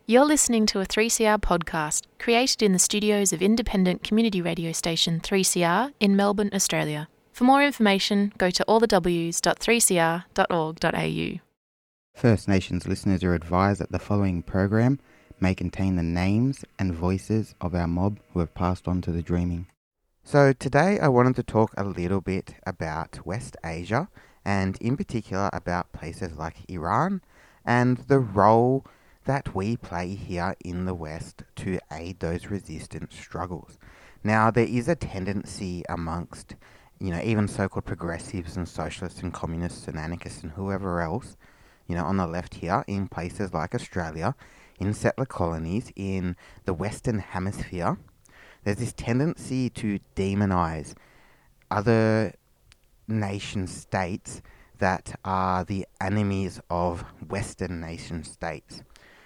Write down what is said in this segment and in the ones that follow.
You're listening to a 3CR podcast created in the studios of independent community radio station 3CR in Melbourne, Australia. For more information, go to allthews.3cr.org.au. First Nations listeners are advised that the following program may contain the names and voices of our mob who have passed on to the dreaming. So today I wanted to talk a little bit about West Asia, and in particular about places like Iran and the role that we play here in the West to aid those resistance struggles. Now, there is a tendency amongst, even so-called progressives and socialists and communists and anarchists and whoever else, on the left here in places like Australia, in settler colonies, in the Western Hemisphere, there's this tendency to demonise other nation states that are the enemies of Western nation states.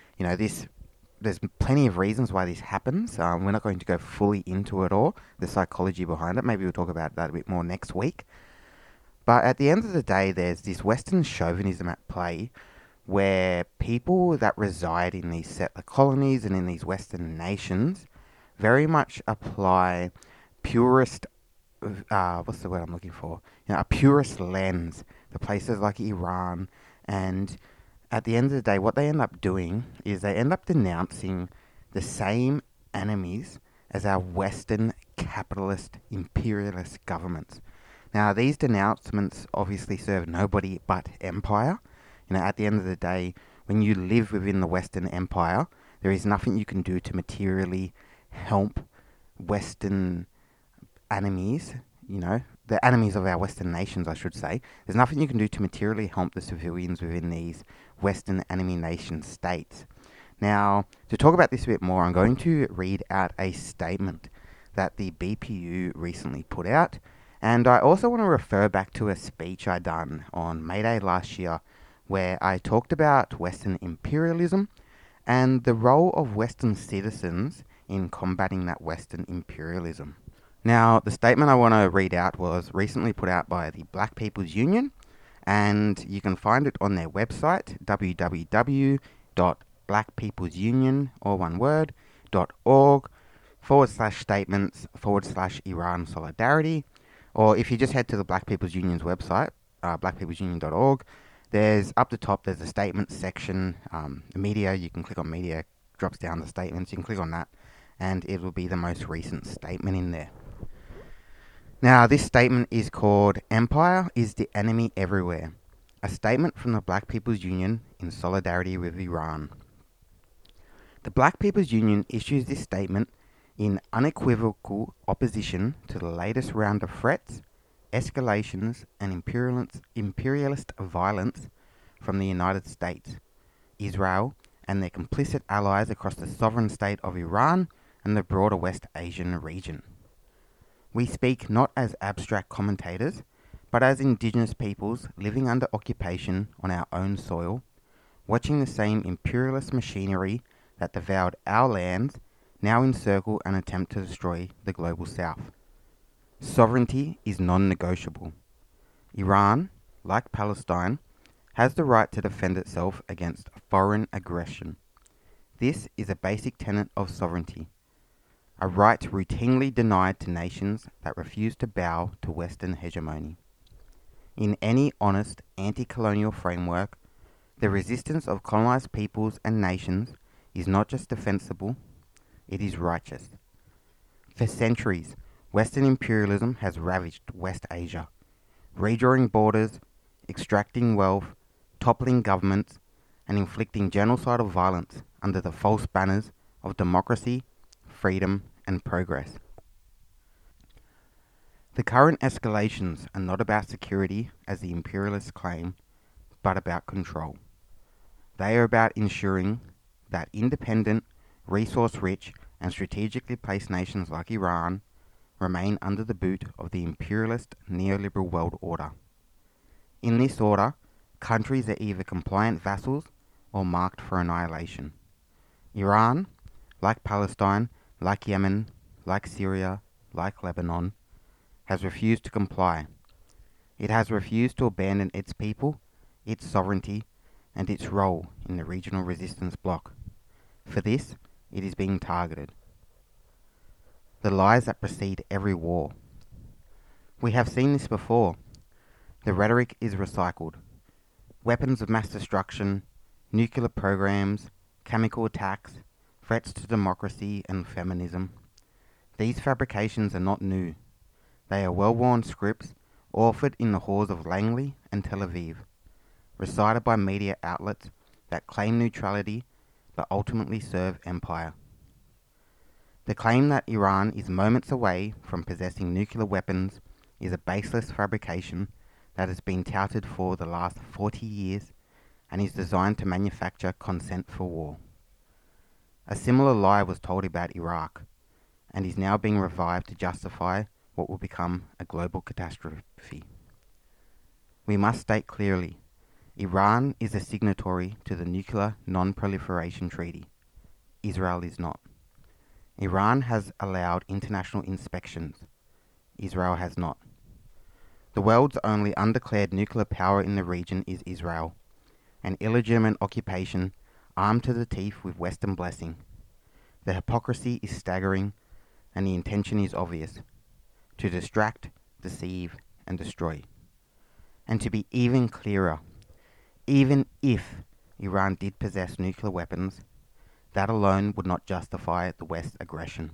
There's plenty of reasons why this happens. We're not going to go fully into it all, the psychology behind it. Maybe we'll talk about that a bit more next week. But at the end of the day, there's this Western chauvinism at play where people that reside in these settler colonies and in these Western nations very much apply purist, what's the word I'm looking for? A purist lens to places like Iran. And at the end of the day, what they end up doing is they end up denouncing the same enemies as our Western capitalist imperialist governments. Now, these denouncements obviously serve nobody but empire. At the end of the day, when you live within the Western Empire, there is nothing you can do to materially help Western enemies, the enemies of our Western nations, I should say. There's nothing you can do to materially help the civilians within these Western enemy nation states. Now, to talk about this a bit more, I'm going to read out a statement that the BPU recently put out. And I also want to refer back to a speech I done on May Day last year, where I talked about Western imperialism and the role of Western citizens in combating that Western imperialism. Now, the statement I want to read out was recently put out by the Black People's Union, and you can find it on their website, www.blackpeoplesunion, all one word, .org/statements/Iran solidarity. Or if you just head to the Black People's Union's website, blackpeoplesunion.org, there's up the top, there's a statements section, media, you can click on media, drops down the statements, you can click on that, and it will be the most recent statement in there. Now, this statement is called Empire is the Enemy Everywhere, a statement from the Black People's Union in solidarity with Iran. The Black People's Union issues this statement in unequivocal opposition to the latest round of threats, escalations, and imperialist violence from the United States, Israel, and their complicit allies across the sovereign state of Iran and the broader West Asian region. We speak not as abstract commentators, but as indigenous peoples living under occupation on our own soil, watching the same imperialist machinery that devoured our lands now encircle and attempt to destroy the global south. Sovereignty is non-negotiable. Iran, like Palestine, has the right to defend itself against foreign aggression. This is a basic tenet of sovereignty, a right routinely denied to nations that refuse to bow to Western hegemony. In any honest anti-colonial framework, the resistance of colonized peoples and nations is not just defensible, it is righteous. For centuries, Western imperialism has ravaged West Asia, redrawing borders, extracting wealth, toppling governments, and inflicting genocidal violence under the false banners of democracy, freedom, and progress. The current escalations are not about security, as the imperialists claim, but about control. They are about ensuring that independent, resource-rich, and strategically placed nations like Iran remain under the boot of the imperialist neoliberal world order. In this order, countries are either compliant vassals or marked for annihilation. Iran, like Palestine, like Yemen, like Syria, like Lebanon, has refused to comply. It has refused to abandon its people, its sovereignty, and its role in the regional resistance bloc. For this, it is being targeted. The lies that precede every war. We have seen this before. The rhetoric is recycled. Weapons of mass destruction, nuclear programs, chemical attacks, threats to democracy and feminism. These fabrications are not new. They are well-worn scripts authored in the halls of Langley and Tel Aviv, recited by media outlets that claim neutrality but ultimately serve empire. The claim that Iran is moments away from possessing nuclear weapons is a baseless fabrication that has been touted for the last 40 years and is designed to manufacture consent for war. A similar lie was told about Iraq and is now being revived to justify what will become a global catastrophe. We must state clearly, Iran is a signatory to the Nuclear Non-Proliferation Treaty. Israel is not. Iran has allowed international inspections. Israel has not. The world's only undeclared nuclear power in the region is Israel, an illegitimate occupation armed to the teeth with Western blessing. The hypocrisy is staggering and the intention is obvious: to distract, deceive, and destroy. And to be even clearer, even if Iran did possess nuclear weapons, that alone would not justify the West's aggression.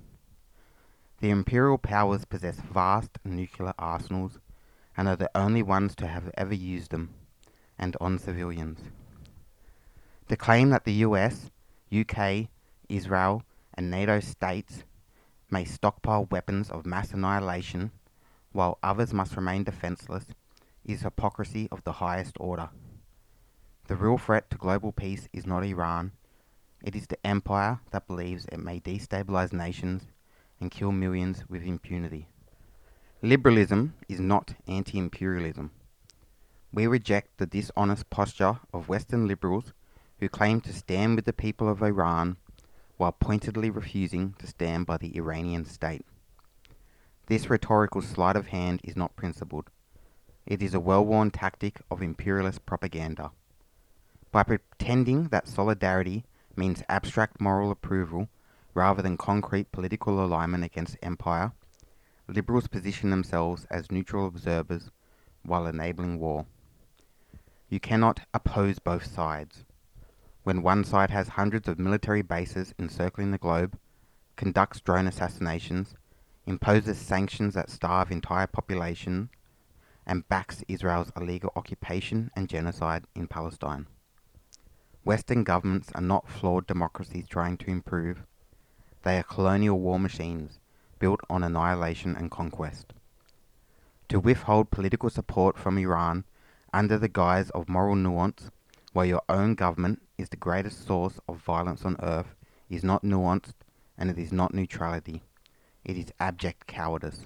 The imperial powers possess vast nuclear arsenals and are the only ones to have ever used them, and on civilians. The claim that the US, UK, Israel, and NATO states may stockpile weapons of mass annihilation while others must remain defenseless is hypocrisy of the highest order. The real threat to global peace is not Iran. It is the empire that believes it may destabilize nations and kill millions with impunity. Liberalism is not anti-imperialism. We reject the dishonest posture of Western liberals who claim to stand with the people of Iran while pointedly refusing to stand by the Iranian state. This rhetorical sleight of hand is not principled. It is a well-worn tactic of imperialist propaganda. By pretending that solidarity means abstract moral approval rather than concrete political alignment against empire, liberals position themselves as neutral observers while enabling war. You cannot oppose both sides. When one side has hundreds of military bases encircling the globe, conducts drone assassinations, imposes sanctions that starve entire populations, and backs Israel's illegal occupation and genocide in Palestine. Western governments are not flawed democracies trying to improve. They are colonial war machines built on annihilation and conquest. To withhold political support from Iran under the guise of moral nuance, while your own government is the greatest source of violence on earth, is not nuanced and it is not neutrality. It is abject cowardice.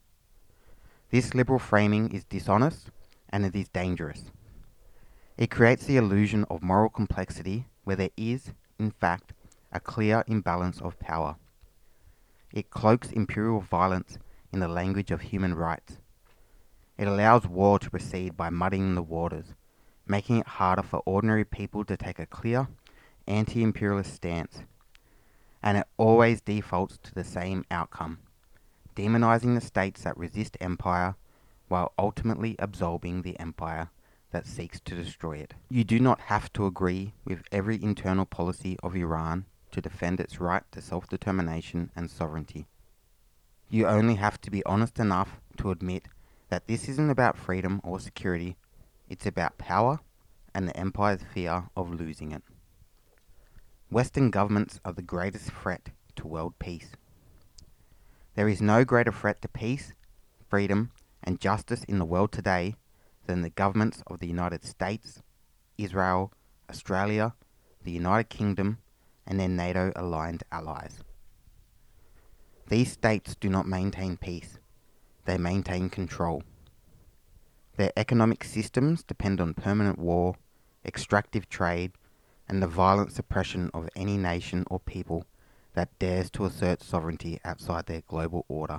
This liberal framing is dishonest and it is dangerous. It creates the illusion of moral complexity where there is, in fact, a clear imbalance of power. It cloaks imperial violence in the language of human rights. It allows war to proceed by muddying the waters, making it harder for ordinary people to take a clear, anti-imperialist stance. And it always defaults to the same outcome: demonizing the states that resist empire while ultimately absolving the empire that seeks to destroy it. You do not have to agree with every internal policy of Iran to defend its right to self-determination and sovereignty. You only have to be honest enough to admit that this isn't about freedom or security, it's about power and the empire's fear of losing it. Western governments are the greatest threat to world peace. There is no greater threat to peace, freedom, and justice in the world today than the governments of the United States, Israel, Australia, the United Kingdom, and their NATO-aligned allies. These states do not maintain peace, they maintain control. Their economic systems depend on permanent war, extractive trade, and the violent suppression of any nation or people that dares to assert sovereignty outside their global order.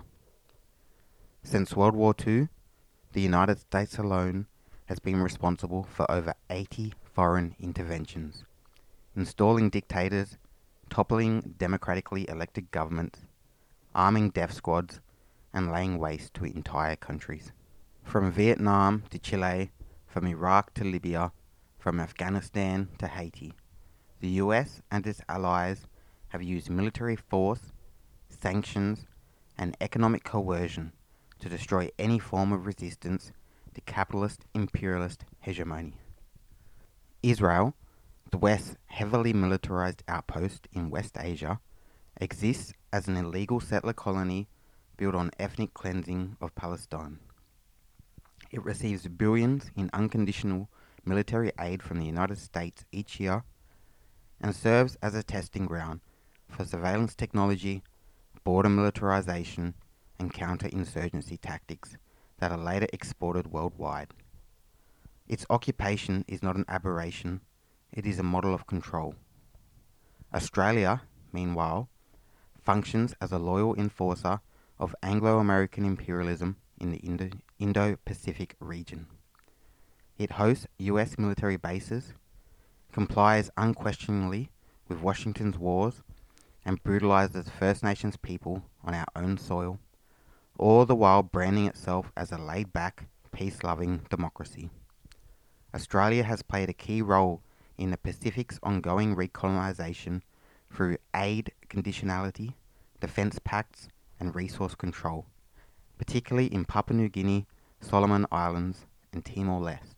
Since World War II, the United States alone has been responsible for over 80 foreign interventions, installing dictators, toppling democratically elected governments, arming death squads, and laying waste to entire countries. From Vietnam to Chile, from Iraq to Libya, from Afghanistan to Haiti, the US and its allies have used military force, sanctions, and economic coercion to destroy any form of resistance to capitalist imperialist hegemony. Israel, the West's heavily militarized outpost in West Asia, exists as an illegal settler colony built on ethnic cleansing of Palestine. It receives billions in unconditional military aid from the United States each year and serves as a testing ground for surveillance technology, border militarization, and counterinsurgency tactics that are later exported worldwide. Its occupation is not an aberration, it is a model of control. Australia, meanwhile, functions as a loyal enforcer of Anglo-American imperialism in the Indo-Pacific region. It hosts US military bases, complies unquestioningly with Washington's wars, and brutalizes First Nations people on our own soil, all the while branding itself as a laid-back, peace-loving democracy. Australia has played a key role in the Pacific's ongoing recolonisation through aid conditionality, defence pacts, and resource control, particularly in Papua New Guinea, Solomon Islands, and Timor-Leste.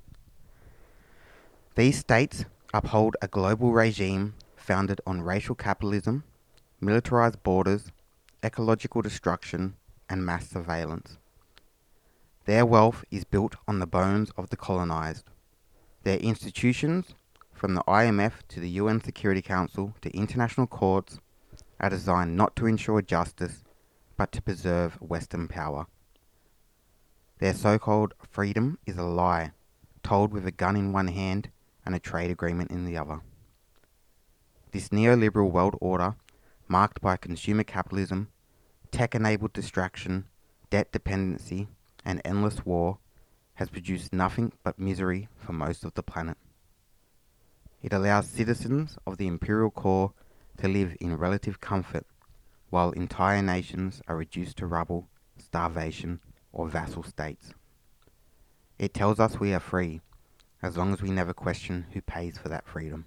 These states uphold a global regime founded on racial capitalism, militarized borders, ecological destruction, and mass surveillance. Their wealth is built on the bones of the colonized. Their institutions, from the IMF to the UN Security Council to international courts, are designed not to ensure justice, but to preserve Western power. Their so-called freedom is a lie, told with a gun in one hand and a trade agreement in the other. This neoliberal world order, marked by consumer capitalism, tech-enabled distraction, debt dependency, and endless war, has produced nothing but misery for most of the planet. It allows citizens of the imperial core to live in relative comfort, while entire nations are reduced to rubble, starvation, or vassal states. It tells us we are free, as long as we never question who pays for that freedom.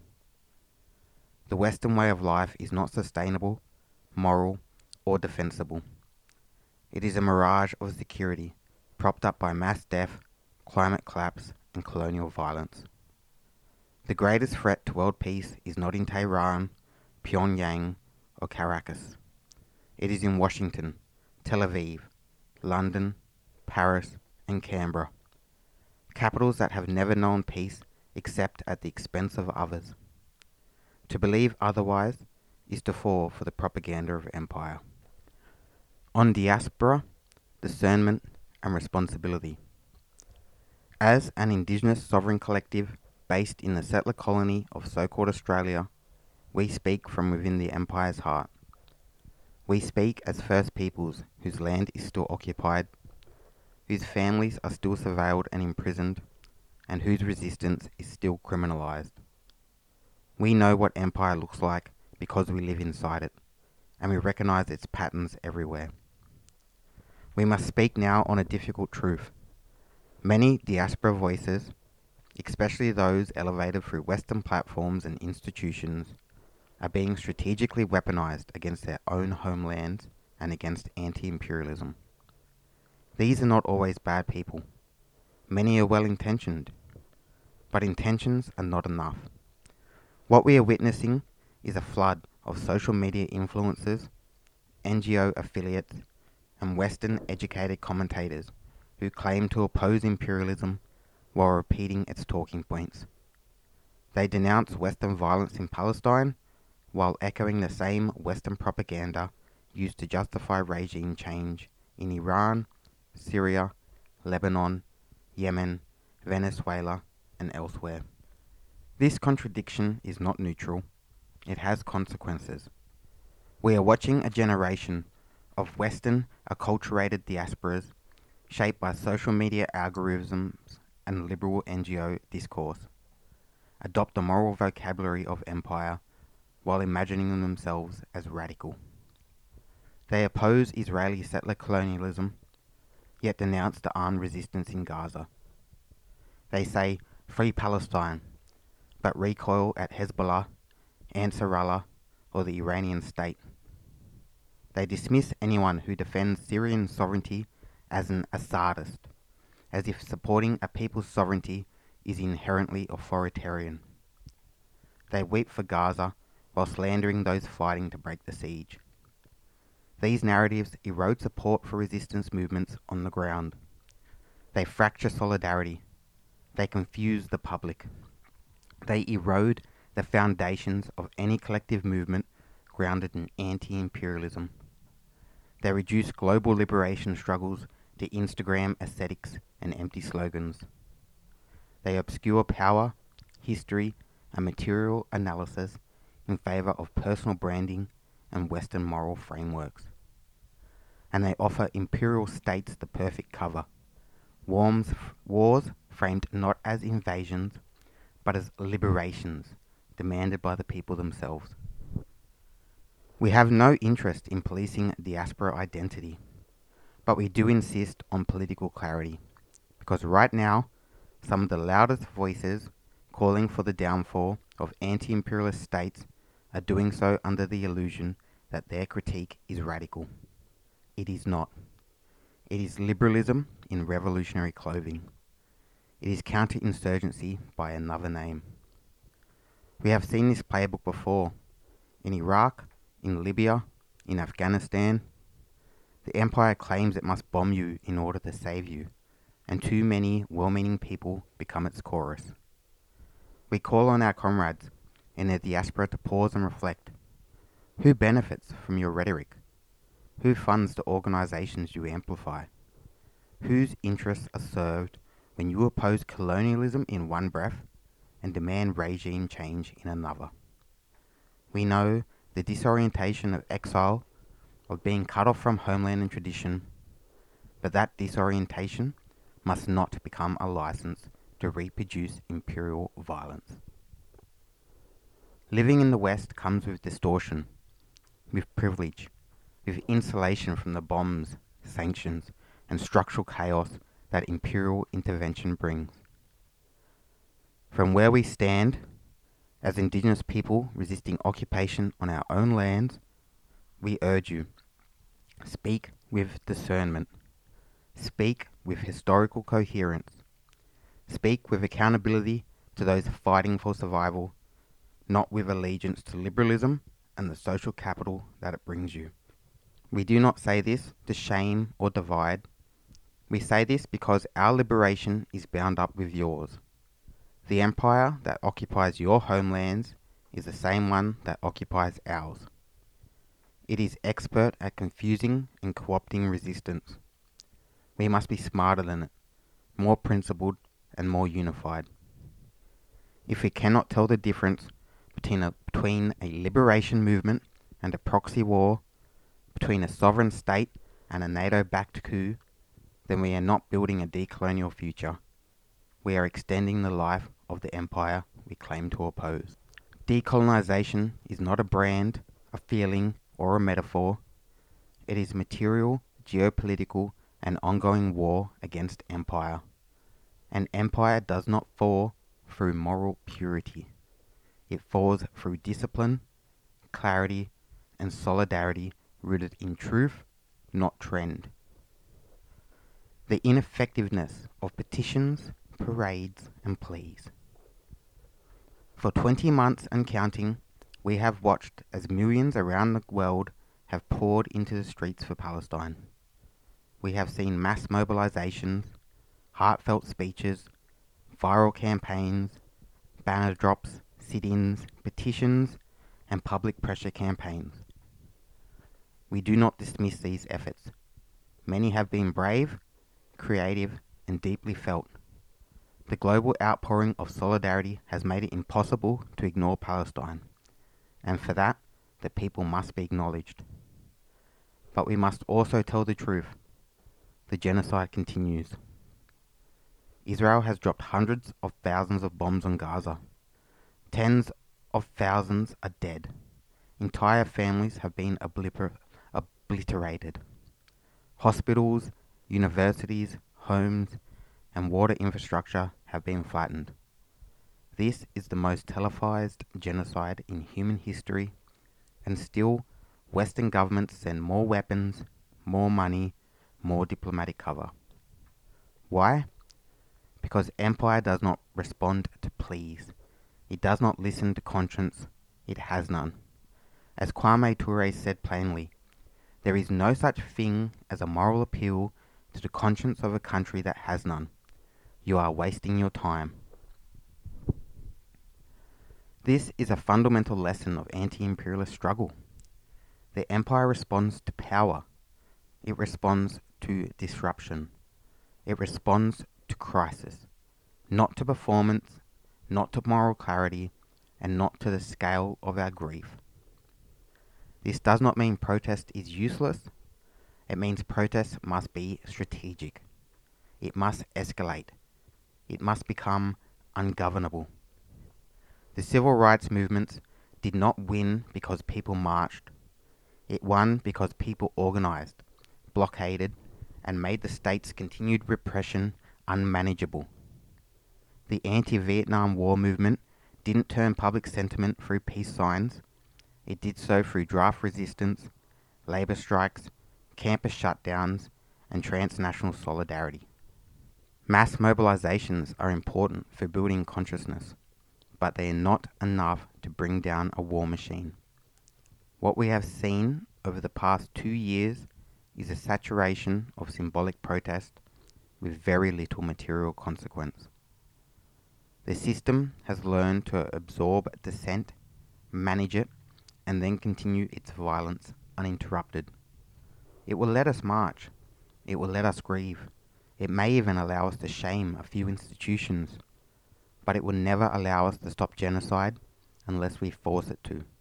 The Western way of life is not sustainable, moral, or defensible. It is a mirage of security, propped up by mass death, climate collapse, and colonial violence. The greatest threat to world peace is not in Tehran, Pyongyang, or Caracas. It is in Washington, Tel Aviv, London, Paris, and Canberra, capitals that have never known peace except at the expense of others. To believe otherwise is to fall for the propaganda of empire. On diaspora, discernment, and responsibility. As an Indigenous sovereign collective based in the settler colony of so-called Australia, we speak from within the empire's heart. We speak as First Peoples whose land is still occupied, whose families are still surveilled and imprisoned, and whose resistance is still criminalised. We know what empire looks like because we live inside it, and we recognise its patterns everywhere. We must speak now on a difficult truth. Many diaspora voices, especially those elevated through Western platforms and institutions, are being strategically weaponized against their own homelands and against anti-imperialism. These are not always bad people. Many are well-intentioned, but intentions are not enough. What we are witnessing is a flood of social media influencers, NGO affiliates, and Western-educated commentators who claim to oppose imperialism while repeating its talking points. They denounce Western violence in Palestine while echoing the same Western propaganda used to justify regime change in Iran, Syria, Lebanon, Yemen, Venezuela, and elsewhere. This contradiction is not neutral. It has consequences. We are watching a generation of Western acculturated diasporas shaped by social media algorithms and liberal NGO discourse adopt the moral vocabulary of empire while imagining themselves as radical. They oppose Israeli settler colonialism, yet denounce the armed resistance in Gaza. They say, "Free Palestine," but recoil at Hezbollah, Ansarallah, or the Iranian state. They dismiss anyone who defends Syrian sovereignty as an Assadist, as if supporting a people's sovereignty is inherently authoritarian. They weep for Gaza while slandering those fighting to break the siege. These narratives erode support for resistance movements on the ground. They fracture solidarity. They confuse the public. They erode the foundations of any collective movement grounded in anti-imperialism. They reduce global liberation struggles to Instagram aesthetics and empty slogans. They obscure power, history, and material analysis in favour of personal branding and Western moral frameworks. And they offer imperial states the perfect cover. Wars framed not as invasions, but as liberations demanded by the people themselves. We have no interest in policing diaspora identity, but we do insist on political clarity, because right now, some of the loudest voices calling for the downfall of anti-imperialist states are doing so under the illusion that their critique is radical. It is not. It is liberalism in revolutionary clothing. It is counterinsurgency by another name. We have seen this playbook before, in Iraq, in Libya, in Afghanistan. The empire claims it must bomb you in order to save you, and too many well-meaning people become its chorus. We call on our comrades in the diaspora to pause and reflect. Who benefits from your rhetoric? Who funds the organisations you amplify? Whose interests are served when you oppose colonialism in one breath and demand regime change in another? We know the disorientation of exile, of being cut off from homeland and tradition, but that disorientation must not become a license to reproduce imperial violence. Living in the West comes with distortion, with privilege, with insulation from the bombs, sanctions, and structural chaos that imperial intervention brings. From where we stand, as Indigenous people resisting occupation on our own lands, we urge you, speak with discernment, speak with historical coherence, speak with accountability to those fighting for survival, not with allegiance to liberalism and the social capital that it brings you. We do not say this to shame or divide. We say this because our liberation is bound up with yours. The empire that occupies your homelands is the same one that occupies ours. It is expert at confusing and co-opting resistance. We must be smarter than it, more principled and more unified. If we cannot tell the difference between a liberation movement and a proxy war, between a sovereign state and a NATO-backed coup, then we are not building a decolonial future. We are extending the life of the empire we claim to oppose. Decolonization is not a brand, a feeling, or a metaphor. It is material, geopolitical, and ongoing war against empire. An empire does not fall through moral purity. It falls through discipline, clarity, and solidarity rooted in truth, not trend. The ineffectiveness of petitions, parades, and pleas. For 20 months and counting, we have watched as millions around the world have poured into the streets for Palestine. We have seen mass mobilizations, heartfelt speeches, viral campaigns, banner drops, sit-ins, petitions, and public pressure campaigns. We do not dismiss these efforts. Many have been brave, creative, and deeply felt. The global outpouring of solidarity has made it impossible to ignore Palestine, and for that, the people must be acknowledged. But we must also tell the truth. The genocide continues. Israel has dropped hundreds of thousands of bombs on Gaza. Tens of thousands are dead. Entire families have been obliterated. Hospitals, universities, homes, and water infrastructure have been flattened. This is the most televised genocide in human history, and still, Western governments send more weapons, more money, more diplomatic cover. Why? Because empire does not respond to pleas. It does not listen to conscience. It has none. As Kwame Ture said plainly, there is no such thing as a moral appeal to the conscience of a country that has none. You are wasting your time. This is a fundamental lesson of anti-imperialist struggle. The empire responds to power. It responds to disruption. It responds to crisis, not to performance, not to moral clarity, and not to the scale of our grief. This does not mean protest is useless. It means protest must be strategic. It must escalate. It must become ungovernable. The civil rights movements did not win because people marched. It won because people organized, blockaded, and made the state's continued repression unmanageable. The anti-Vietnam War movement didn't turn public sentiment through peace signs. It did so through draft resistance, labour strikes, campus shutdowns, and transnational solidarity. Mass mobilizations are important for building consciousness, but they are not enough to bring down a war machine. What we have seen over the past 2 years is a saturation of symbolic protest with very little material consequence. The system has learned to absorb dissent, manage it, and then continue its violence uninterrupted. It will let us march. It will let us grieve. It may even allow us to shame a few institutions, but it will never allow us to stop genocide unless we force it to.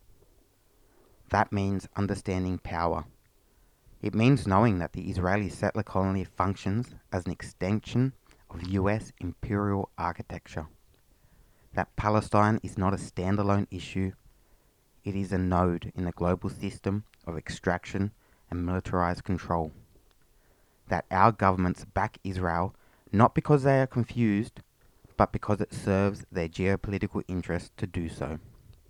That means understanding power. It means knowing that the Israeli settler colony functions as an extension of US imperial architecture. That Palestine is not a standalone issue. It is a node in the global system of extraction and militarized control. That our governments back Israel not because they are confused, but because it serves their geopolitical interest to do so.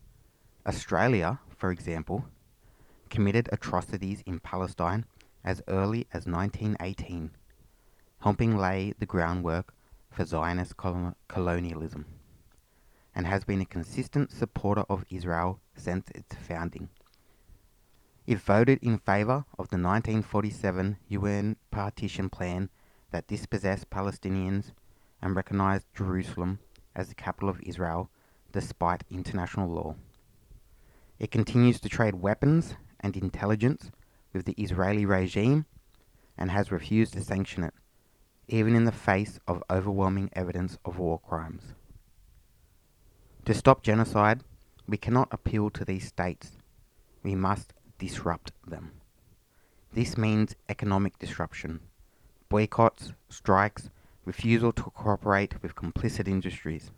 Australia, for example, committed atrocities in Palestine as early as 1918, helping lay the groundwork for Zionist colonialism, and has been a consistent supporter of Israel since its founding. It voted in favour of the 1947 UN partition plan that dispossessed Palestinians and recognised Jerusalem as the capital of Israel despite international law. It continues to trade weapons and intelligence with the Israeli regime and has refused to sanction it, even in the face of overwhelming evidence of war crimes. To stop genocide, we cannot appeal to these states. We must disrupt them. This means economic disruption, boycotts, strikes, refusal to cooperate with complicit industries.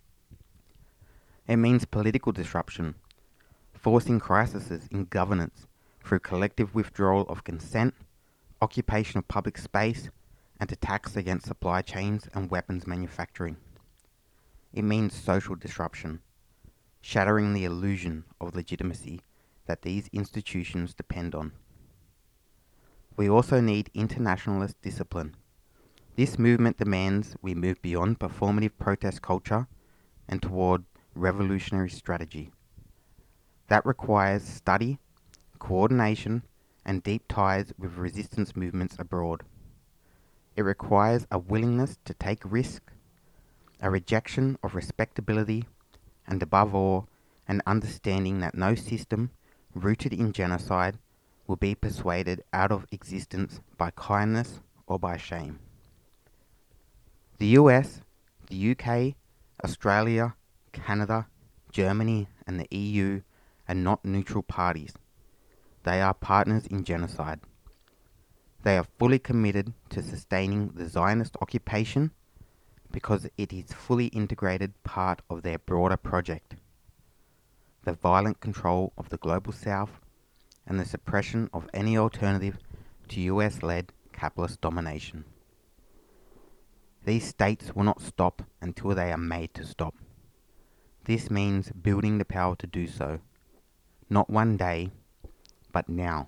It means political disruption, forcing crises in governance through collective withdrawal of consent, occupation of public space, and attacks against supply chains and weapons manufacturing. It means social disruption, shattering the illusion of legitimacy that these institutions depend on. We also need internationalist discipline. This movement demands we move beyond performative protest culture and toward revolutionary strategy. That requires study, coordination, and deep ties with resistance movements abroad. It requires a willingness to take risk, a rejection of respectability, and above all, an understanding that no system rooted in genocide will be persuaded out of existence by kindness or by shame. The US, the UK, Australia, Canada, Germany, and the EU are not neutral parties. They are partners in genocide. They are fully committed to sustaining the Zionist occupation because it is fully integrated part of their broader project. the violent control of the Global South, and the suppression of any alternative to US-led capitalist domination. These states will not stop until they are made to stop. This means building the power to do so, not one day, but now.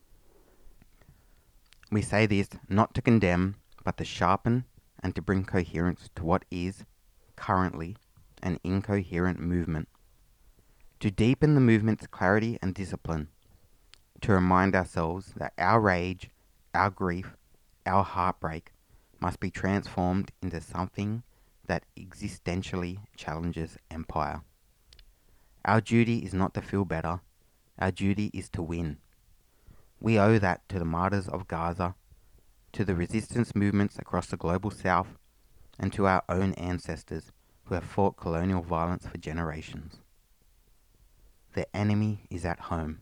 We say this not to condemn, but to sharpen and to bring coherence to what is, currently, an incoherent movement. To deepen the movement's clarity and discipline. To remind ourselves that our rage, our grief, our heartbreak must be transformed into something that existentially challenges empire. Our duty is not to feel better, our duty is to win. We owe that to the martyrs of Gaza, to the resistance movements across the Global South, and to our own ancestors who have fought colonial violence for generations. The enemy is at home.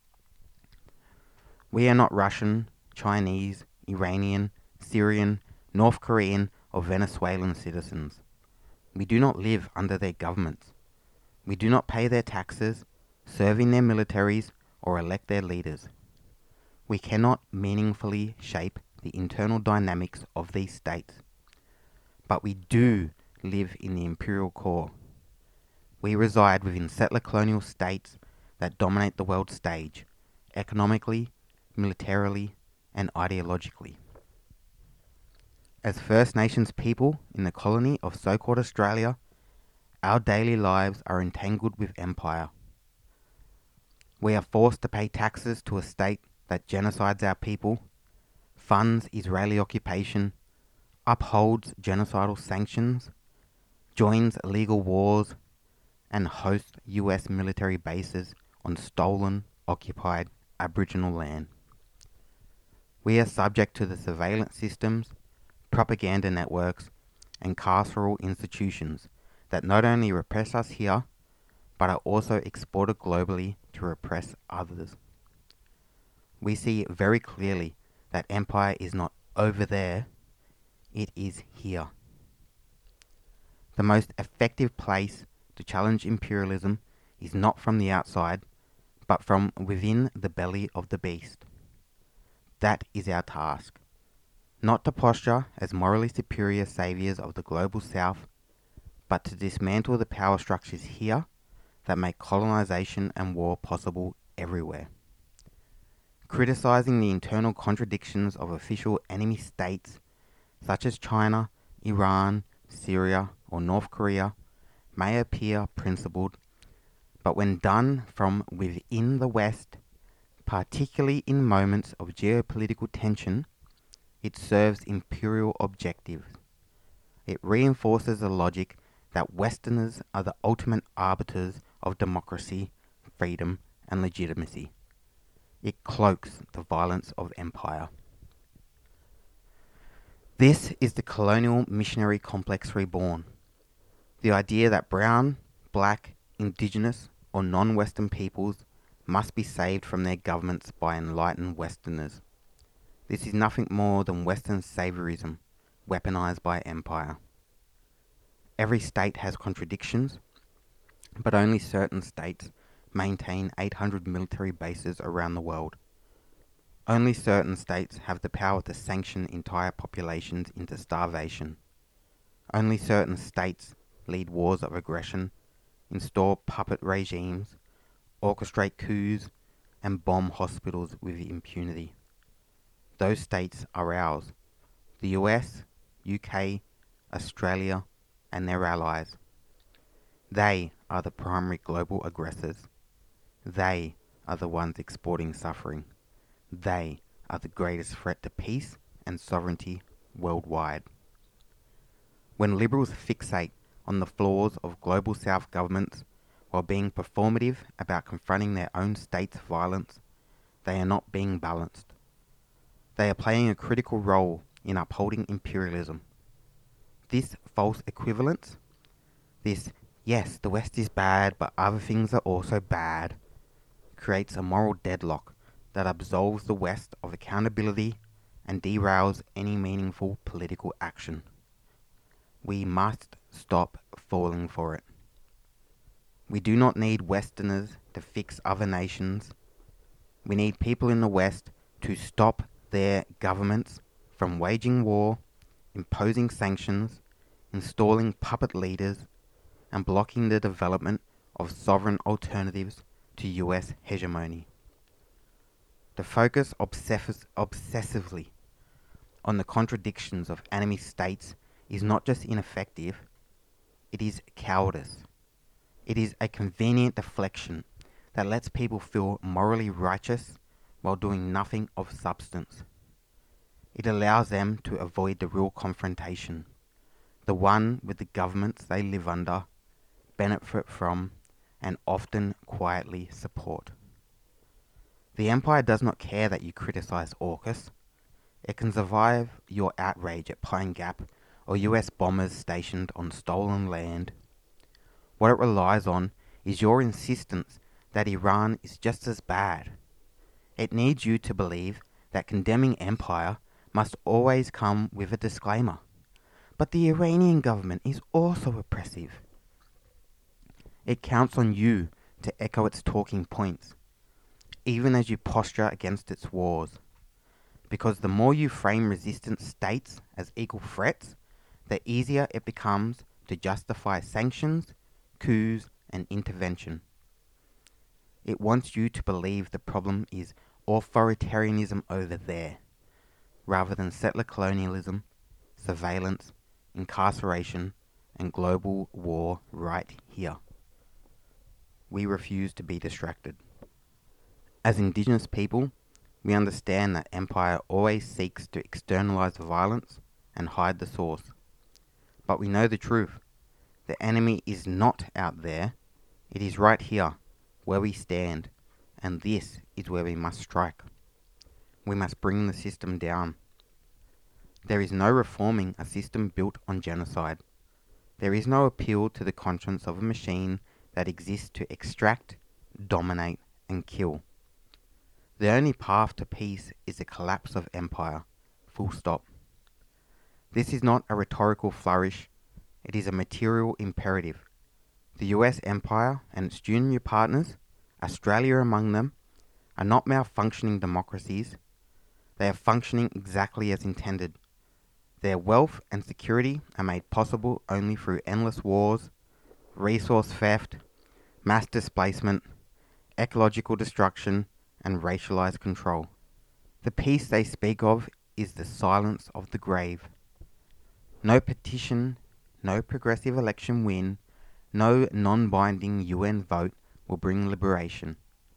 We are not Russian, Chinese, Iranian, Syrian, North Korean, or Venezuelan citizens. We do not live under their governments. We do not pay their taxes, serve in their militaries, or elect their leaders. We cannot meaningfully shape the internal dynamics of these states. But we do live in the imperial core. We reside within settler colonial states that dominate the world stage, economically, militarily, and ideologically. As First Nations people in the colony of so-called Australia, our daily lives are entangled with empire. We are forced to pay taxes to a state that genocides our people, funds Israeli occupation, upholds genocidal sanctions, joins illegal wars, and hosts US military bases on stolen, occupied Aboriginal land. We are subject to the surveillance systems, propaganda networks, and carceral institutions that not only repress us here, but are also exported globally to repress others. We see very clearly that empire is not over there, it is here. The most effective place to challenge imperialism is not from the outside, but from within the belly of the beast. That is our task. Not to posture as morally superior saviours of the Global South, but to dismantle the power structures here that make colonisation and war possible everywhere. Criticising the internal contradictions of official enemy states such as China, Iran, Syria, or North Korea may appear principled, but when done from within the West, particularly in moments of geopolitical tension, it serves imperial objectives. It reinforces the logic that Westerners are the ultimate arbiters of democracy, freedom, and legitimacy. It cloaks the violence of empire. This is the colonial missionary complex reborn. The idea that brown, black, indigenous, or non-Western peoples must be saved from their governments by enlightened Westerners. This is nothing more than Western saviorism, weaponized by empire. Every state has contradictions, but only certain states maintain 800 military bases around the world. Only certain states have the power to sanction entire populations into starvation. Only certain states lead wars of aggression, install puppet regimes, orchestrate coups, and bomb hospitals with impunity. Those states are ours, the US, UK, Australia, and their allies. They are the primary global aggressors. They are the ones exporting suffering. They are the greatest threat to peace and sovereignty worldwide. When liberals fixate on the flaws of Global South governments while being performative about confronting their own state's violence, they are not being balanced. They are playing a critical role in upholding imperialism. This false equivalence, this, yes, the West is bad, but other things are also bad, creates a moral deadlock that absolves the West of accountability and derails any meaningful political action. We must stop falling for it. We do not need Westerners to fix other nations. We need people in the West to stop their governments from waging war, imposing sanctions, installing puppet leaders, and blocking the development of sovereign alternatives to US hegemony. To focus obsessively on the contradictions of enemy states is not just ineffective, it is cowardice. It is a convenient deflection that lets people feel morally righteous while doing nothing of substance. It allows them to avoid the real confrontation, the one with the governments they live under, benefit from, and often quietly support. The Empire does not care that you criticize AUKUS. It can survive your outrage at Pine Gap or US bombers stationed on stolen land. What it relies on is your insistence that Iran is just as bad. It needs you to believe that condemning empire must always come with a disclaimer. But the Iranian government is also oppressive. It counts on you to echo its talking points, even as you posture against its wars. Because the more you frame resistant states as equal threats, the easier it becomes to justify sanctions, coups, and intervention. It wants you to believe the problem is authoritarianism over there, rather than settler colonialism, surveillance, incarceration, and global war right here. We refuse to be distracted. As Indigenous people, we understand that empire always seeks to externalize violence and hide the source. But we know the truth. The enemy is not out there. It is right here, where we stand, and this is where we must strike. We must bring the system down. There is no reforming a system built on genocide. There is no appeal to the conscience of a machine that exists to extract, dominate, and kill. The only path to peace is the collapse of empire. Full stop. This is not a rhetorical flourish. It is a material imperative. The US empire and its junior partners, Australia among them, are not malfunctioning democracies. They are functioning exactly as intended. Their wealth and security are made possible only through endless wars, resource theft, mass displacement, ecological destruction, and racialized control. The peace they speak of is the silence of the grave. No petition, no progressive election win, no non-binding UN vote will bring liberation.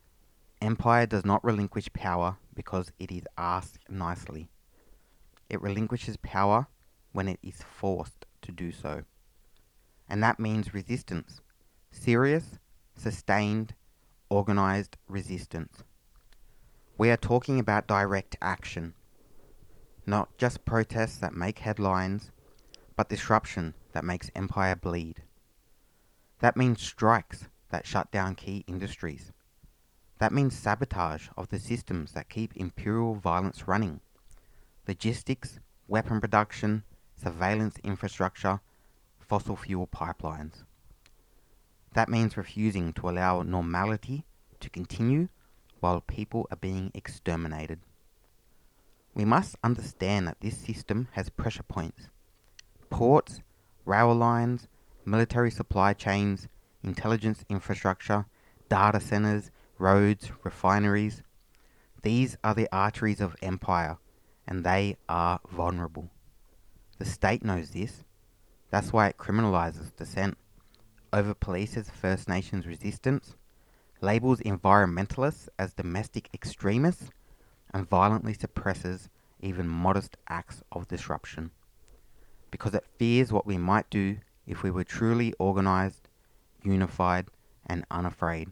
Empire does not relinquish power because it is asked nicely. It relinquishes power when it is forced to do so. And that means resistance. Serious, sustained, organized resistance. We are talking about direct action. Not just protests that make headlines, but disruption that makes empire bleed. That means strikes that shut down key industries. That means sabotage of the systems that keep imperial violence running. Logistics, weapon production, surveillance infrastructure, fossil fuel pipelines. That means refusing to allow normality to continue while people are being exterminated. We must understand that this system has pressure points. Ports, rail lines, military supply chains, intelligence infrastructure, data centers, roads, refineries. These are the arteries of empire, and they are vulnerable. The state knows this. That's why it criminalizes dissent, over-polices First Nations resistance, labels environmentalists as domestic extremists, and violently suppresses even modest acts of disruption. Because it fears what we might do if we were truly organized, unified, and unafraid.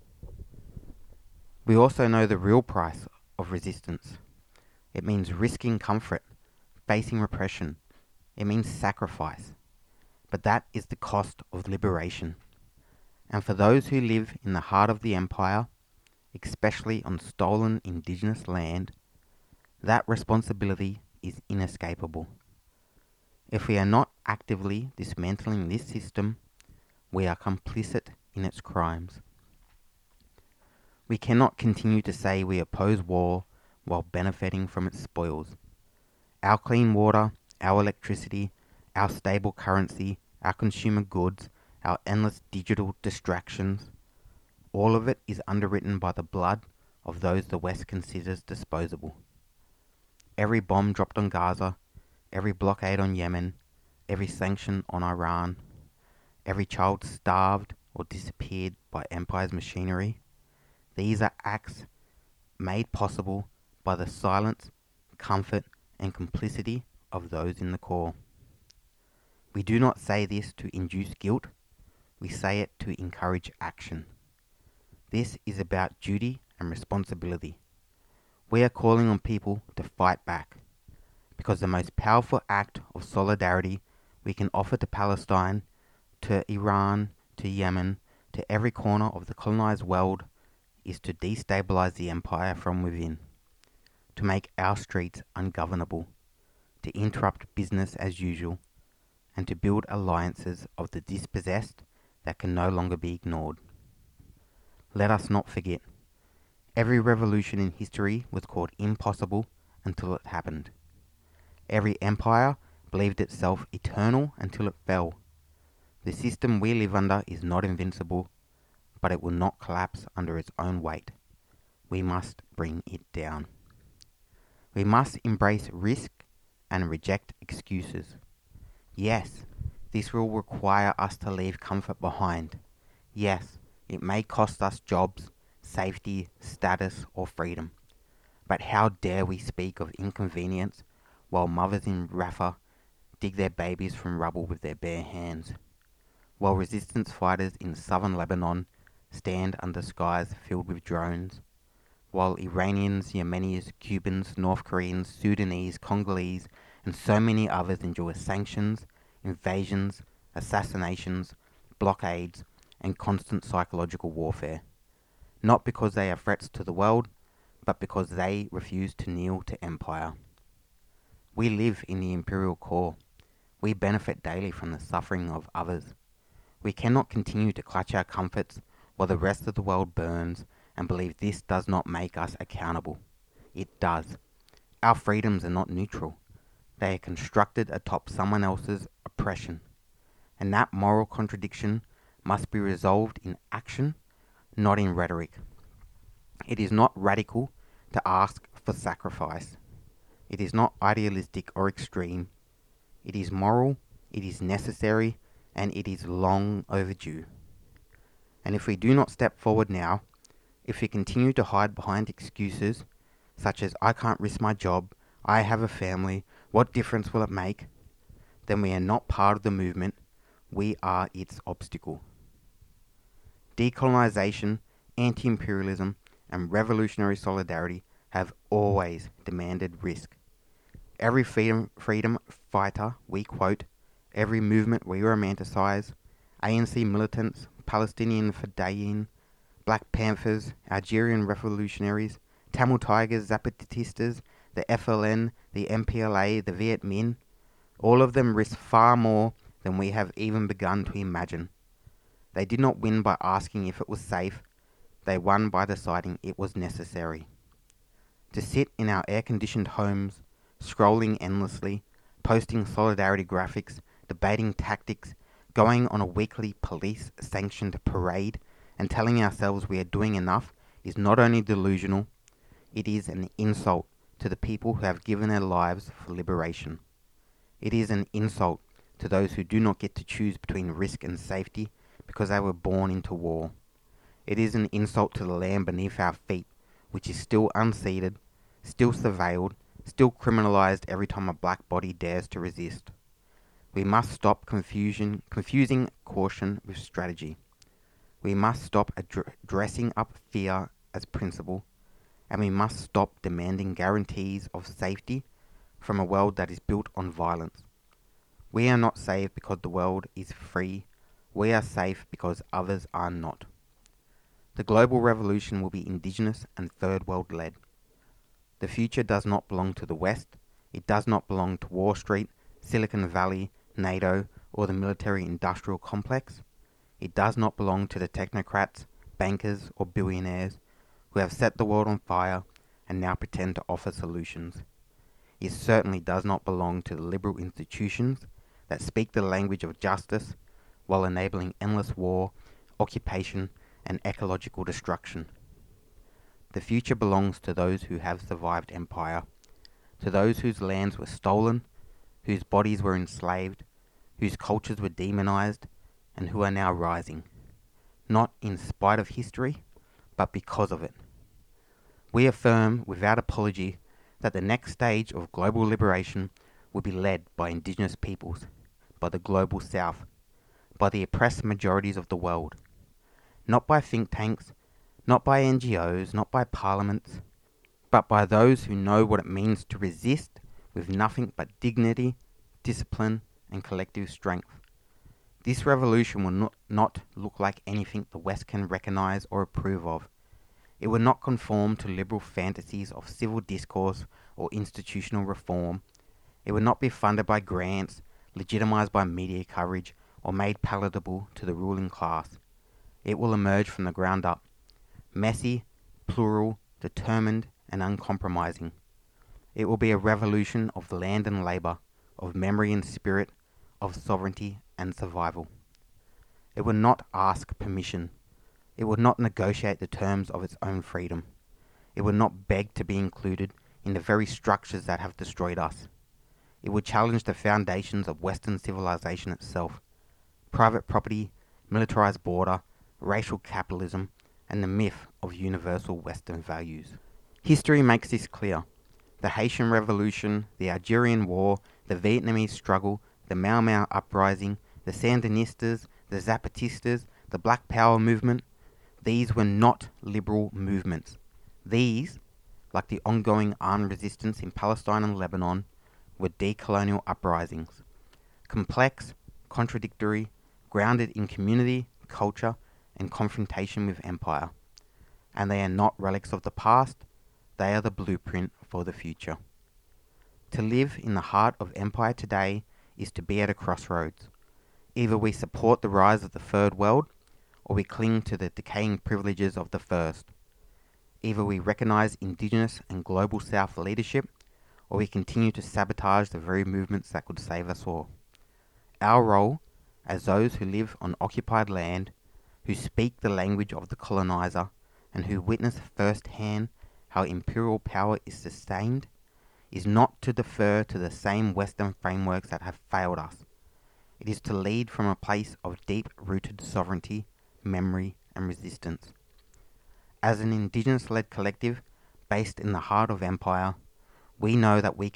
We also know the real price of resistance. It means risking comfort, facing repression. It means sacrifice. But that is the cost of liberation. And for those who live in the heart of the empire, especially on stolen indigenous land, that responsibility is inescapable. If we are not actively dismantling this system, we are complicit in its crimes. We cannot continue to say we oppose war while benefiting from its spoils. Our clean water, our electricity, our stable currency, our consumer goods, our endless digital distractions, all of it is underwritten by the blood of those the West considers disposable. Every bomb dropped on Gaza, every blockade on Yemen, every sanction on Iran, every child starved or disappeared by empire's machinery, these are acts made possible by the silence, comfort, and complicity of those in the core. We do not say this to induce guilt, we say it to encourage action. This is about duty and responsibility. We are calling on people to fight back, because the most powerful act of solidarity we can offer to Palestine, to Iran, to Yemen, to every corner of the colonized world is to destabilize the empire from within, to make our streets ungovernable, to interrupt business as usual, and to build alliances of the dispossessed that can no longer be ignored. Let us not forget, every revolution in history was called impossible until it happened. Every empire believed itself eternal until it fell. The system we live under is not invincible, but it will not collapse under its own weight. We must bring it down. We must embrace risk and reject excuses. Yes, this will require us to leave comfort behind. Yes, it may cost us jobs, safety, status, or freedom. But how dare we speak of inconvenience while mothers in Rafah dig their babies from rubble with their bare hands, while resistance fighters in southern Lebanon stand under skies filled with drones, while Iranians, Yemenis, Cubans, North Koreans, Sudanese, Congolese, and so many others endure sanctions, invasions, assassinations, blockades, and constant psychological warfare, not because they are threats to the world, but because they refuse to kneel to empire. We live in the imperial core. We benefit daily from the suffering of others. We cannot continue to clutch our comforts while the rest of the world burns and believe this does not make us accountable. It does. Our freedoms are not neutral. They are constructed atop someone else's oppression. And that moral contradiction must be resolved in action, not in rhetoric. It is not radical to ask for sacrifice. It is not idealistic or extreme. It is moral, it is necessary, and it is long overdue. And if we do not step forward now, if we continue to hide behind excuses, such as I can't risk my job, I have a family, what difference will it make? Then we are not part of the movement, we are its obstacle. Decolonization, anti-imperialism, and revolutionary solidarity have always demanded risk. Every freedom fighter we quote, every movement we romanticize, ANC militants, Palestinian Fedayeen, Black Panthers, Algerian revolutionaries, Tamil Tigers, Zapatistas, the FLN, the MPLA, the Viet Minh, all of them risk far more than we have even begun to imagine. They did not win by asking if it was safe, they won by deciding it was necessary. To sit in our air-conditioned homes, scrolling endlessly, posting solidarity graphics, debating tactics, going on a weekly police-sanctioned parade, and telling ourselves we are doing enough is not only delusional, it is an insult to the people who have given their lives for liberation. It is an insult to those who do not get to choose between risk and safety because they were born into war. It is an insult to the land beneath our feet, which is still unceded, still surveilled, still criminalized every time a black body dares to resist. We must stop confusing caution with strategy. We must stop dressing up fear as principle, and we must stop demanding guarantees of safety from a world that is built on violence. We are not safe because the world is free. We are safe because others are not. The global revolution will be indigenous and third world led. The future does not belong to the West. It does not belong to Wall Street, Silicon Valley, NATO, or the military-industrial complex. It does not belong to the technocrats, bankers, or billionaires who have set the world on fire and now pretend to offer solutions. It certainly does not belong to the liberal institutions that speak the language of justice while enabling endless war, occupation, and ecological destruction. The future belongs to those who have survived empire, to those whose lands were stolen, whose bodies were enslaved, whose cultures were demonized, and who are now rising, not in spite of history, but because of it. We affirm without apology that the next stage of global liberation will be led by indigenous peoples, by the global south, by the oppressed majorities of the world, not by think tanks, not by NGOs, not by parliaments, but by those who know what it means to resist with nothing but dignity, discipline, and collective strength. This revolution will not look like anything the West can recognize or approve of. It will not conform to liberal fantasies of civil discourse or institutional reform. It will not be funded by grants, legitimized by media coverage, or made palatable to the ruling class. It will emerge from the ground up, messy, plural, determined, and uncompromising. It will be a revolution of land and labour, of memory and spirit, of sovereignty and survival. It will not ask permission. It will not negotiate the terms of its own freedom. It will not beg to be included in the very structures that have destroyed us. It will challenge the foundations of Western civilization itself: private property, militarized border, racial capitalism, and the myth of universal Western values. History makes this clear. The Haitian Revolution, the Algerian War, the Vietnamese struggle, the Mau Mau uprising, the Sandinistas, the Zapatistas, the Black Power movement, these were not liberal movements. These, like the ongoing armed resistance in Palestine and Lebanon, were decolonial uprisings. Complex, contradictory, grounded in community, culture, and confrontation with empire. And they are not relics of the past, they are the blueprint for the future. To live in the heart of empire today is to be at a crossroads. Either we support the rise of the third world, or we cling to the decaying privileges of the first. Either we recognize indigenous and global south leadership, or we continue to sabotage the very movements that could save us all. Our role, as those who live on occupied land, who speak the language of the colonizer, and who witness firsthand how imperial power is sustained, is not to defer to the same Western frameworks that have failed us. It is to lead from a place of deep-rooted sovereignty, memory, and resistance. As an indigenous-led collective based in the heart of empire, we know that we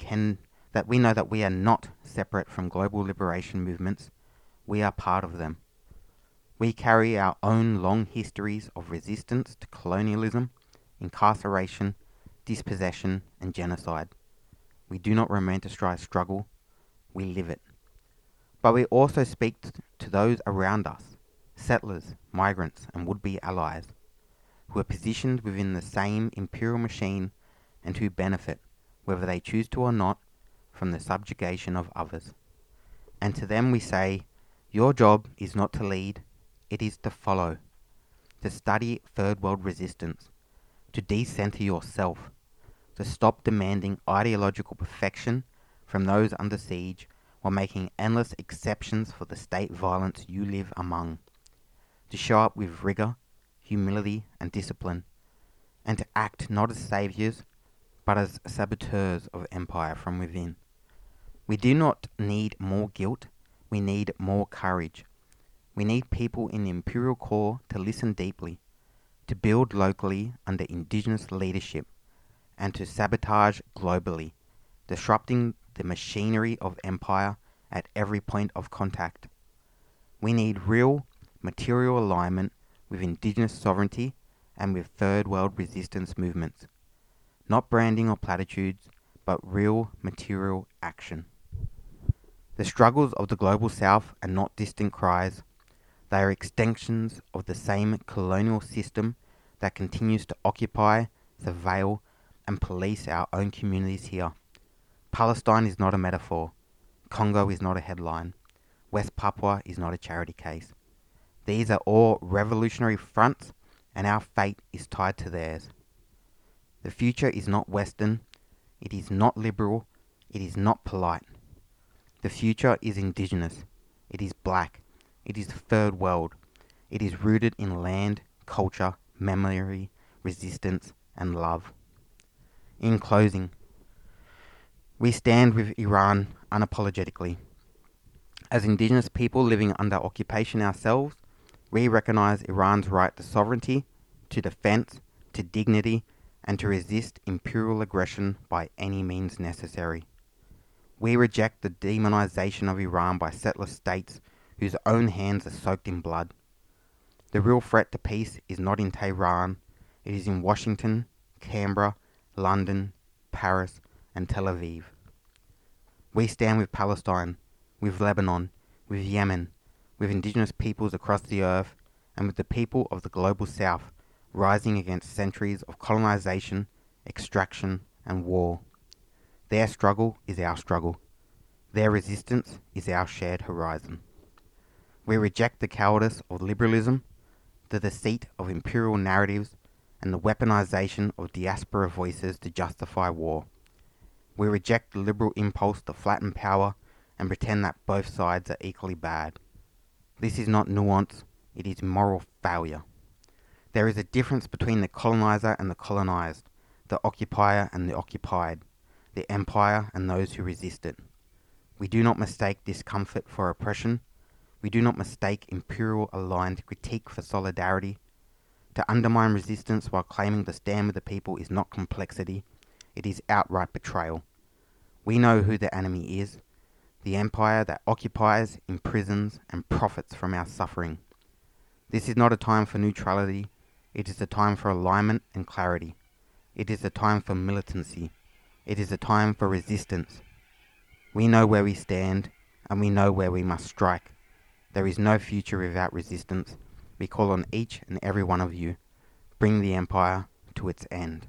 are not separate from global liberation movements. We are part of them. We carry our own long histories of resistance to colonialism, incarceration, dispossession, and genocide. We do not romanticize struggle, we live it. But we also speak to those around us, settlers, migrants, and would-be allies, who are positioned within the same imperial machine and who benefit, whether they choose to or not, from the subjugation of others. And to them we say, your job is not to lead, it is to follow, to study third world resistance, to decenter yourself, to stop demanding ideological perfection from those under siege while making endless exceptions for the state violence you live among, to show up with rigor, humility, and discipline, and to act not as saviors, but as saboteurs of empire from within. We do not need more guilt, we need more courage. We need people in the imperial core to listen deeply, to build locally under indigenous leadership, and to sabotage globally, disrupting the machinery of empire at every point of contact. We need real, material alignment with indigenous sovereignty and with third world resistance movements. Not branding or platitudes, but real, material action. The struggles of the global south are not distant cries. They are extensions of the same colonial system that continues to occupy, surveil, and police our own communities here. Palestine is not a metaphor. Congo is not a headline. West Papua is not a charity case. These are all revolutionary fronts, and our fate is tied to theirs. The future is not Western, it is not liberal, it is not polite. The future is indigenous, it is black, it is third world, it is rooted in land, culture, memory, resistance, and love. In closing, we stand with Iran unapologetically. As indigenous people living under occupation ourselves, we recognise Iran's right to sovereignty, to defence, to dignity, and to resist imperial aggression by any means necessary. We reject the demonisation of Iran by settler states whose own hands are soaked in blood. The real threat to peace is not in Tehran, it is in Washington, Canberra, London, Paris, and Tel Aviv. We stand with Palestine, with Lebanon, with Yemen, with indigenous peoples across the earth, and with the people of the global south, rising against centuries of colonization, extraction, and war. Their struggle is our struggle. Their resistance is our shared horizon. We reject the cowardice of liberalism, the deceit of imperial narratives, and the weaponization of diaspora voices to justify war. We reject the liberal impulse to flatten power and pretend that both sides are equally bad. This is not nuance, it is moral failure. There is a difference between the colonizer and the colonized, the occupier and the occupied, the empire and those who resist it. We do not mistake discomfort for oppression. We do not mistake imperial-aligned critique for solidarity. To undermine resistance while claiming to stand with the people is not complexity, it is outright betrayal. We know who the enemy is, the empire that occupies, imprisons, and profits from our suffering. This is not a time for neutrality, it is a time for alignment and clarity. It is a time for militancy. It is a time for resistance. We know where we stand, and we know where we must strike. There is no future without resistance. We call on each and every one of you. Bring the empire to its end.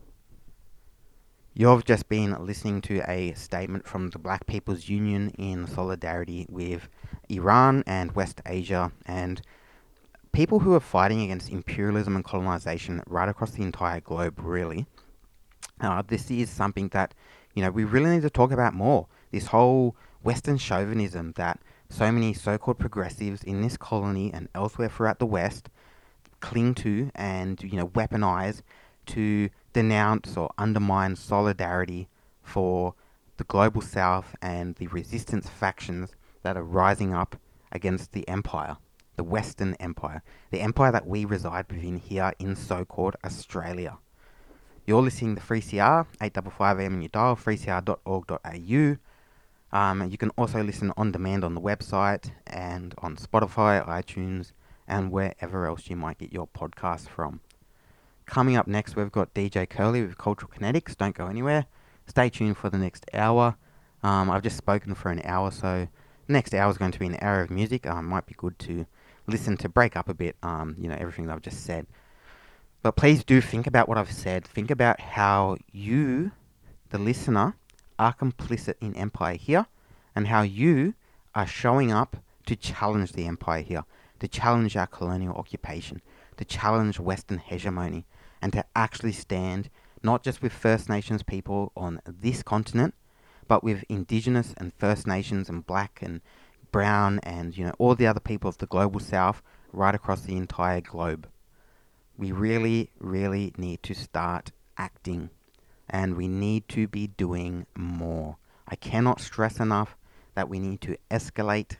You've just been listening to a statement from the Black People's Union in solidarity with Iran and West Asia and people who are fighting against imperialism and colonization right across the entire globe, really. This is something that, we really need to talk about more. This whole Western chauvinism that so many so-called progressives in this colony and elsewhere throughout the West cling to and, weaponize to denounce or undermine solidarity for the global south and the resistance factions that are rising up against the empire, the Western empire, the empire that we reside within here in so-called Australia. You're listening to 3CR, 855 AM on your dial, 3cr.org.au. You can also listen on demand on the website and on Spotify, iTunes, and wherever else you might get your podcasts from. Coming up next, we've got DJ Curly with Cultural Kinetics. Don't go anywhere. Stay tuned for the next hour. I've just spoken for an hour, so the next hour is going to be an hour of music. Might be good to listen to break up a bit, everything that I've just said. But please do think about what I've said. Think about how you, the listener, are complicit in empire here, and how you are showing up to challenge the empire here, to challenge our colonial occupation, to challenge Western hegemony, and to actually stand not just with First Nations people on this continent, but with Indigenous and First Nations and Black and Brown and all the other people of the global south right across the entire globe. We really, really need to start acting, and we need to be doing more. I cannot stress enough that we need to escalate.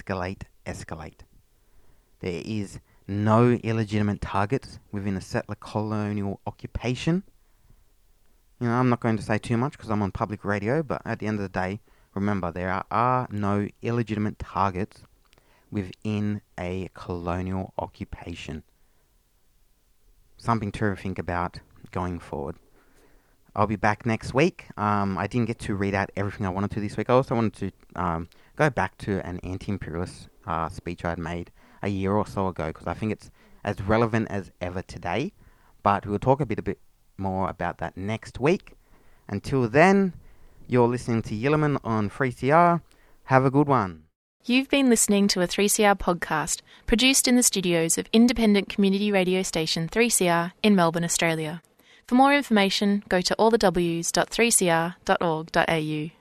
There is no illegitimate targets within a settler colonial occupation. I'm not going to say too much because I'm on public radio, but at the end of the day, remember, there are no illegitimate targets within a colonial occupation. Something to think about going forward. I'll be back next week. I didn't get to read out everything I wanted to this week. I also wanted to go back to an anti-imperialist speech I had made a year or so ago, because I think it's as relevant as ever today. But we'll talk a bit more about that next week. Until then, you're listening to Yilliman on 3CR. Have a good one. You've been listening to a 3CR podcast produced in the studios of independent community radio station 3CR in Melbourne, Australia. For more information, go to allthews.3cr.org.au.